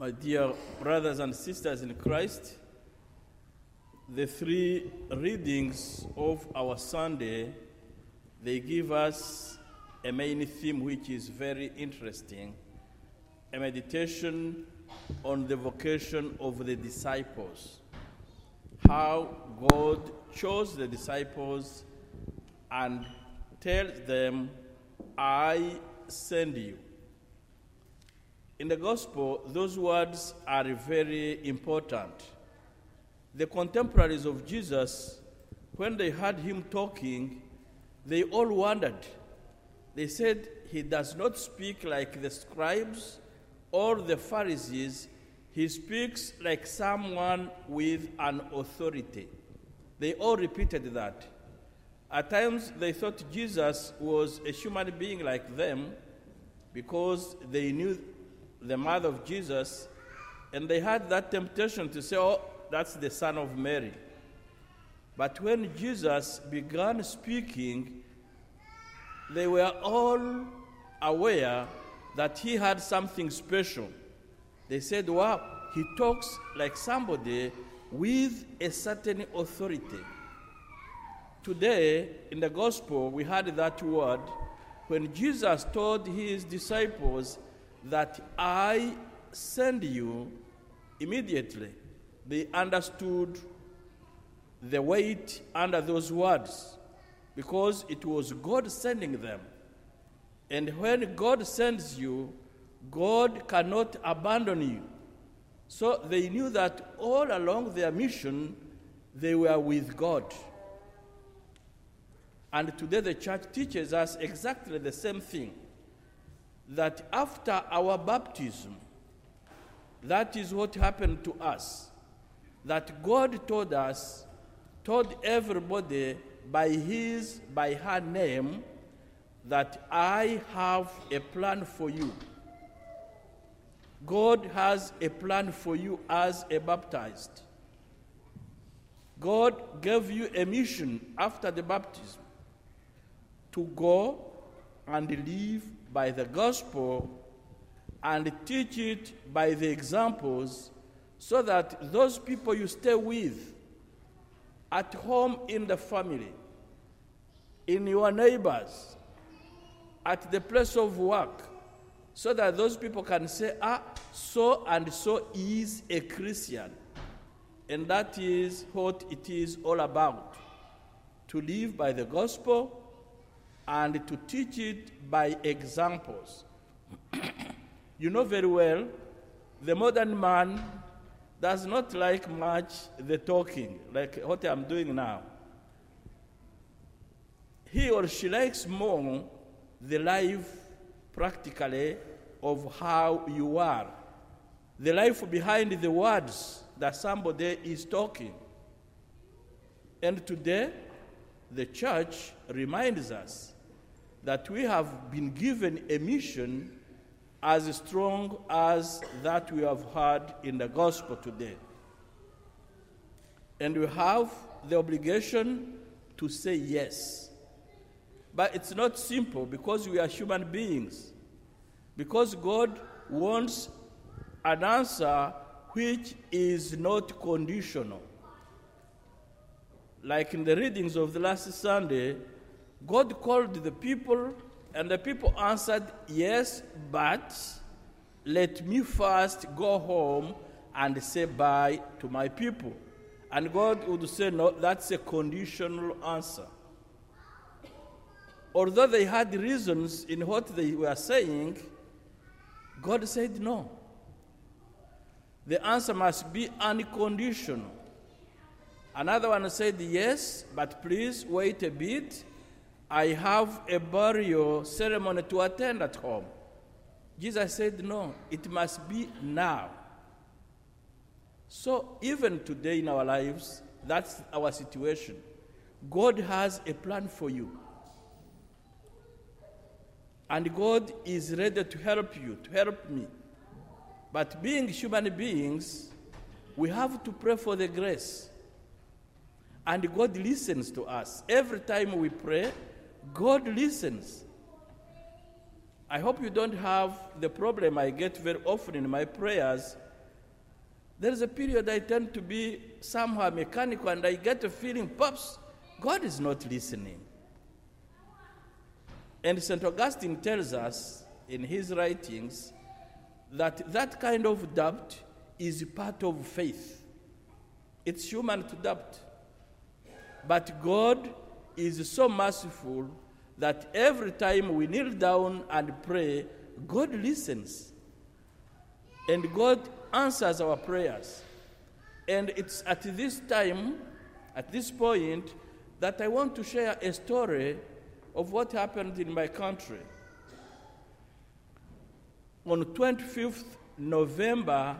My dear brothers and sisters in Christ, the three readings of our Sunday, they give us a main theme which is very interesting, a meditation on the vocation of the disciples, how God chose the disciples and tells them, I send you. In the gospel, those words are very important. The contemporaries of Jesus, when they heard him talking, they all wondered. They said, he does not speak like the scribes or the Pharisees. He speaks like someone with an authority. They all repeated that. At times, they thought Jesus was a human being like them because they knew the mother of Jesus, and they had that temptation to say, oh, that's the son of Mary. But when Jesus began speaking, they were all aware that he had something special. They said, wow, he talks like somebody with a certain authority. Today, in the gospel, we had that word when Jesus told his disciples that I send you. Immediately, they understood the weight under those words because it was God sending them. And when God sends you, God cannot abandon you. So they knew that all along their mission, they were with God. And today the church teaches us exactly the same thing, that after our baptism, that is what happened to us, that God told everybody by her name, that I have a plan for you. God has a plan for you as a baptized. God gave you a mission after the baptism to go and live by the gospel and teach it by the examples, so that those people you stay with at home, in the family, in your neighbors, at the place of work, so that those people can say, so and so is a Christian. And that is what it is all about, to live by the gospel and to teach it by examples. You know very well, the modern man does not like much the talking, like what I'm doing now. He or she likes more the life, practically, of how you are, the life behind the words that somebody is talking. And today, the church reminds us that we have been given a mission as strong as that we have heard in the gospel today. And we have the obligation to say yes. But it's not simple because we are human beings. Because God wants an answer which is not conditional. Like in the readings of the last Sunday, God called the people, and the people answered, yes, but let me first go home and say bye to my people. And God would say, no, that's a conditional answer. Although they had reasons in what they were saying, God said no. The answer must be unconditional. Another one said, yes, but please wait a bit. I have a burial ceremony to attend at home. Jesus said, no, it must be now. So even today in our lives, that's our situation. God has a plan for you. And God is ready to help you, to help me. But being human beings, we have to pray for the grace. And God listens to us. Every time we pray, God listens. I hope you don't have the problem I get very often in my prayers There is a period I tend to be somehow mechanical, and I get a feeling, perhaps God is not listening. And St. Augustine tells us in his writings that that kind of doubt is part of faith. It's human to doubt. But God is so merciful that every time we kneel down and pray, God listens. And God answers our prayers. And it's at this time, at this point, that I want to share a story of what happened in my country. On 25th November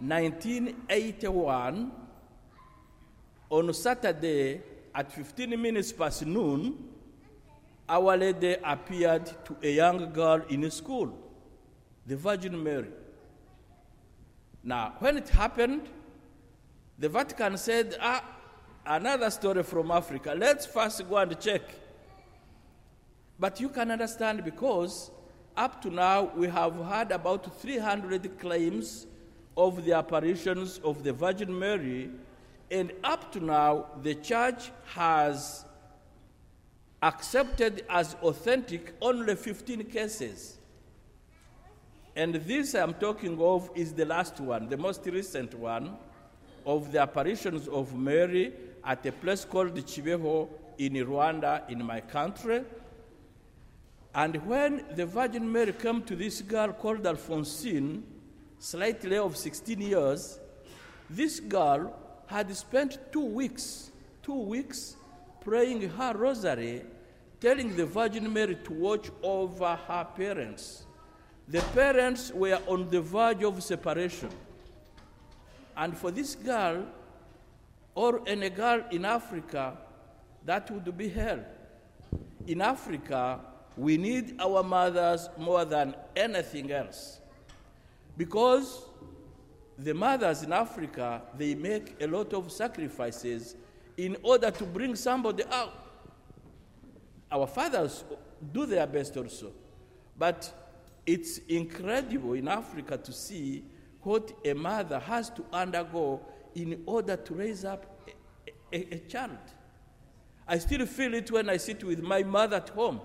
1981, on Saturday at 15 minutes past noon, Our Lady appeared to a young girl in school, the Virgin Mary. Now, when it happened, the Vatican said, another story from Africa. Let's first go and check. But you can understand, because up to now we have had about 300 claims of the apparitions of the Virgin Mary, and up to now the Church has accepted as authentic only 15 cases. And this I'm talking of is the last one, the most recent one, of the apparitions of Mary at a place called Kibeho in Rwanda, in my country. And when the Virgin Mary came to this girl called Alphonsine, slightly of 16 years, this girl had spent 2 weeks praying her rosary, telling the Virgin Mary to watch over her parents. The parents were on the verge of separation. And for this girl, or any girl in Africa, that would be hell. In Africa, we need our mothers more than anything else. Because the mothers in Africa, they make a lot of sacrifices in order to bring somebody out. Our fathers do their best also. But it's incredible in Africa to see what a mother has to undergo in order to raise up a child. I still feel it when I sit with my mother at home.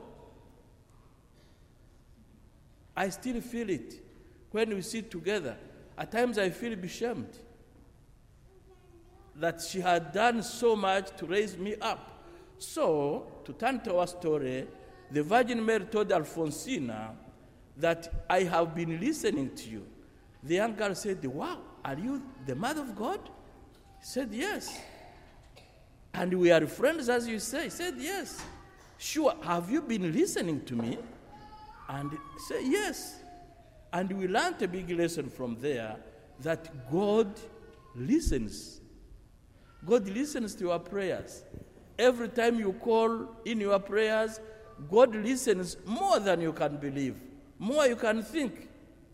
I still feel it when we sit together. At times I feel ashamed that she had done so much to raise me up. So, to turn to our story, the Virgin Mary told Alphonsina that I have been listening to you. The young girl said, wow, are you the Mother of God? He said, yes. And we are friends, as you say. He said, yes. Sure, have you been listening to me? And he said, yes. And we learned a big lesson from there, that God listens. God listens to your prayers. Every time you call in your prayers, God listens more than you can believe, more you can think.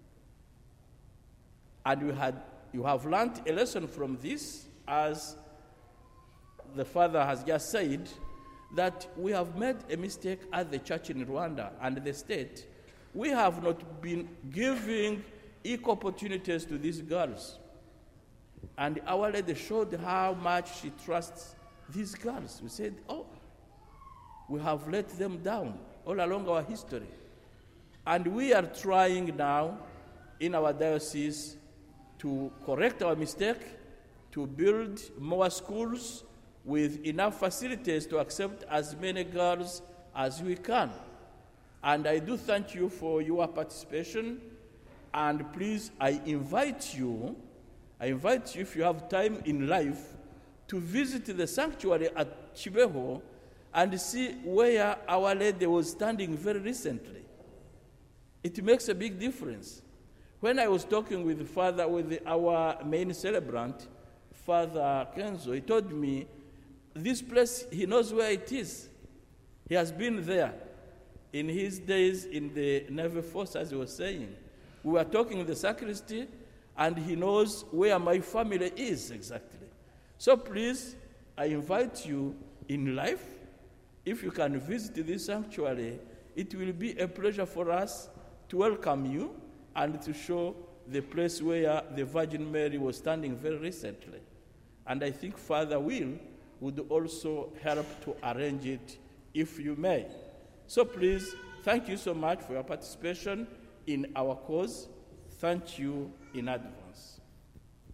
And you have learned a lesson from this, as the Father has just said, that we have made a mistake as the Church in Rwanda and the state. We have not been giving equal opportunities to these girls. And Our Lady showed how much she trusts these girls. We said, we have let them down all along our history. And we are trying now in our diocese to correct our mistake, to build more schools with enough facilities to accept as many girls as we can. And I do thank you for your participation. And please, I invite you, if you have time in life, to visit the sanctuary at Kibeho and see where Our Lady was standing very recently. It makes a big difference. When I was talking with our main celebrant, Father Kenzo, he told me, this place, he knows where it is. He has been there in his days in the Navy Force, as he was saying. We were talking in the sacristy, and he knows where my family is exactly. So please, I invite you in life, if you can visit this sanctuary, it will be a pleasure for us to welcome you and to show the place where the Virgin Mary was standing very recently. And I think Father Will would also help to arrange it if you may. So please, thank you so much for your participation in our cause. Thank you in advance.